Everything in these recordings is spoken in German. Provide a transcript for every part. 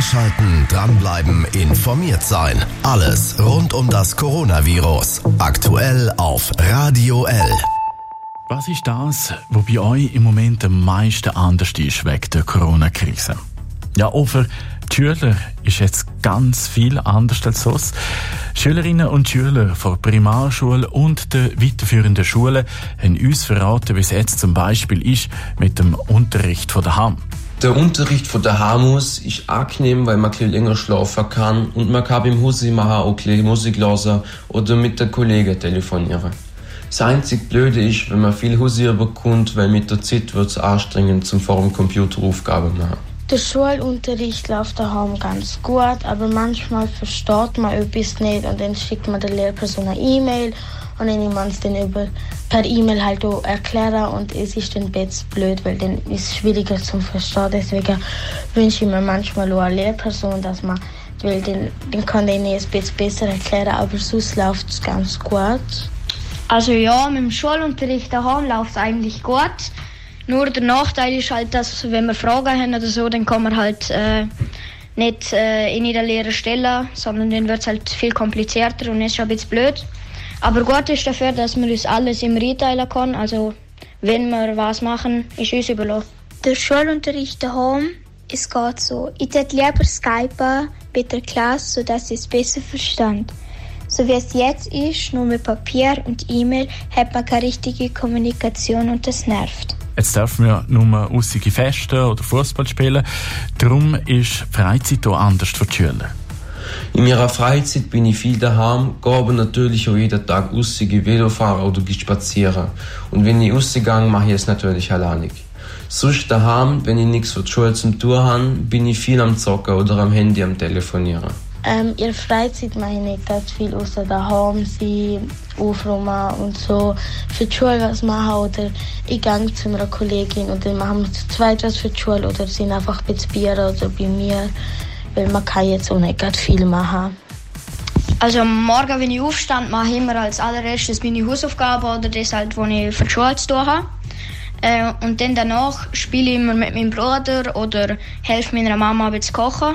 Einschalten, dranbleiben, informiert sein. Alles rund um das Coronavirus. Aktuell auf Radio L. Was ist das, was bei euch im Moment am meisten anders ist wegen der Corona-Krise? Ja, auch für die Schüler ist jetzt ganz viel anders als sonst. Schülerinnen und Schüler von der Primarschule und der weiterführenden Schulen haben uns verraten, wie es jetzt zum Beispiel ist mit dem Unterricht von daheim. Der Unterricht von daheim ist angenehm, weil man ein bisschen länger schlafen kann und man kann beim Hausmachen auch ein bisschen Musik hören oder mit den Kollegen telefonieren. Das einzig Blöde ist, wenn man viel Hausaufgaben bekommt, weil mit der Zeit wird es anstrengend, zum vor dem Computer Aufgaben machen. Der Schulunterricht läuft daheim ganz gut, aber manchmal versteht man etwas nicht und dann schickt man der Lehrperson eine E-Mail und dann man es dann per E-Mail halt auch erklären und es ist dann ein bisschen blöd, weil dann ist es schwieriger zu verstehen. Deswegen wünsche ich mir manchmal auch eine Lehrperson, dass man, weil dann kann ich es ein bisschen besser erklären, aber sonst läuft es ganz gut. Also ja, mit dem Schulunterricht daheim läuft es eigentlich gut. Nur der Nachteil ist halt, dass wenn wir Fragen haben oder so, dann kann man halt nicht in jeder Lehre stellen, sondern dann wird es halt viel komplizierter und ist schon ein bisschen blöd. Aber gut ist dafür, dass man uns alles immer einteilen kann. Also wenn wir was machen, ist uns überlassen. Der Schulunterricht daheim, es geht so. Ich würde lieber skypen mit der Klasse, sodass ich es besser verstehe. So wie es jetzt ist, nur mit Papier und E-Mail, hat man keine richtige Kommunikation und das nervt. Jetzt dürfen wir nur aussige Feste oder Fußball spielen. Darum ist die Freizeit auch anders für die Schüler. In meiner Freizeit bin ich viel daheim, gehe aber natürlich auch jeden Tag aussige Velo fahren oder spazieren. Und wenn ich rausgehe, mache ich es natürlich alleinig. Sonst daheim, wenn ich nichts für die Schule zum tun habe, bin ich viel am Zocken oder am Handy am Telefonieren. In der Freizeit mache ich nicht ganz viel, außer daheim sein, aufräumen und so. Für die Schule was machen oder ich gehe zu einer Kollegin und dann machen wir zu zweit was für die Schule oder sind einfach bei Bier oder bei mir, weil man kann jetzt auch nicht ganz viel machen. Also am Morgen, wenn ich aufstehe, mache ich immer als allererstes meine Hausaufgaben oder das halt, was ich für die Schule zu tun habe. Und dann danach spiele ich immer mit meinem Bruder oder helfe meiner Mama ein bisschen kochen.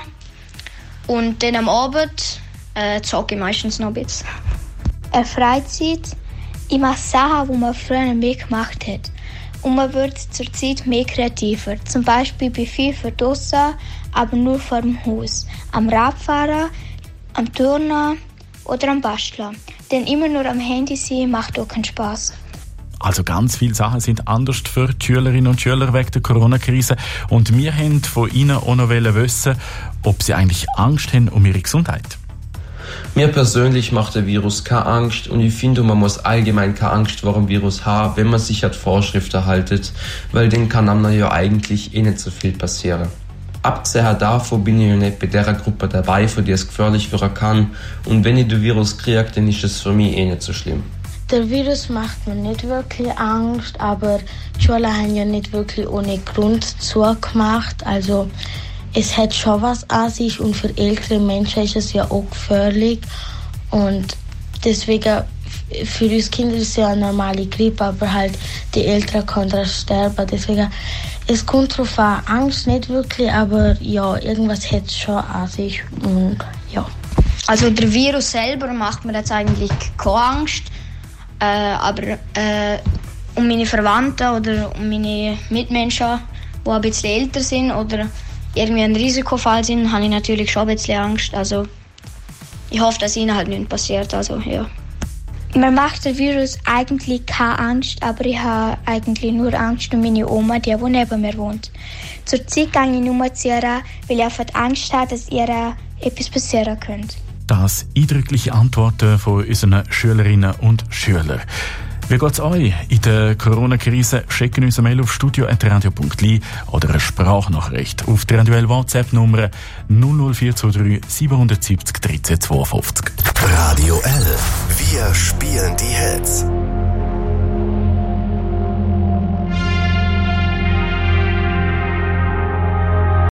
Und dann am Abend zocke ich meistens noch ein bisschen. Eine Freizeit, ich mache Sachen, die man früher mehr gemacht hat. Und man wird zurzeit mehr kreativer. Zum Beispiel bei FIFA draussen, aber nur vor dem Haus. Am Radfahren, am Turnen oder am Basteln. Denn immer nur am Handy sein macht auch keinen Spass. Also ganz viele Sachen sind anders für die Schülerinnen und Schüler wegen der Corona-Krise. Und wir wollten von ihnen auch noch wissen, ob sie eigentlich Angst haben um ihre Gesundheit. Mir persönlich macht der Virus keine Angst und ich finde, man muss allgemein keine Angst vor dem Virus haben, wenn man sich an die Vorschriften haltet, weil dann kann einem ja eigentlich nicht so viel passieren. Abgesehen davon bin ich ja nicht bei der Gruppe dabei, für die es gefährlich werden kann. Und wenn ich den Virus kriege, dann ist es für mich nicht so schlimm. Der Virus macht mir nicht wirklich Angst, aber die Schulen haben ja nicht wirklich ohne Grund zugemacht. Also es hat schon was an sich und für ältere Menschen ist es ja auch gefährlich. Und deswegen, für uns Kinder ist es ja eine normale Grippe, aber halt die Eltern können daran sterben. Deswegen, es kommt darauf an, Angst nicht wirklich, aber ja, irgendwas hat es schon an sich. Und, ja. Also der Virus selber macht mir jetzt eigentlich keine Angst. Aber um meine Verwandten oder um meine Mitmenschen, die ein bisschen älter sind oder irgendwie ein Risikofall sind, habe ich natürlich schon ein bisschen Angst. Also ich hoffe, dass ihnen halt nichts passiert. Also, ja. Mir macht der Virus eigentlich keine Angst, aber ich habe eigentlich nur Angst um meine Oma, die neben mir wohnt. Zurzeit gehe ich nur zu ihr, weil ich einfach Angst habe, dass ihr etwas passieren könnte. Das eindrückliche Antworten von unseren Schülerinnen und Schülern. Wie geht es euch in der Corona-Krise? Schicken uns eine Mail auf studio@radio.li oder eine Sprachnachricht auf die Radio L WhatsApp-Nummer 00423 770 1352. Radio L. Wir spielen die Hits.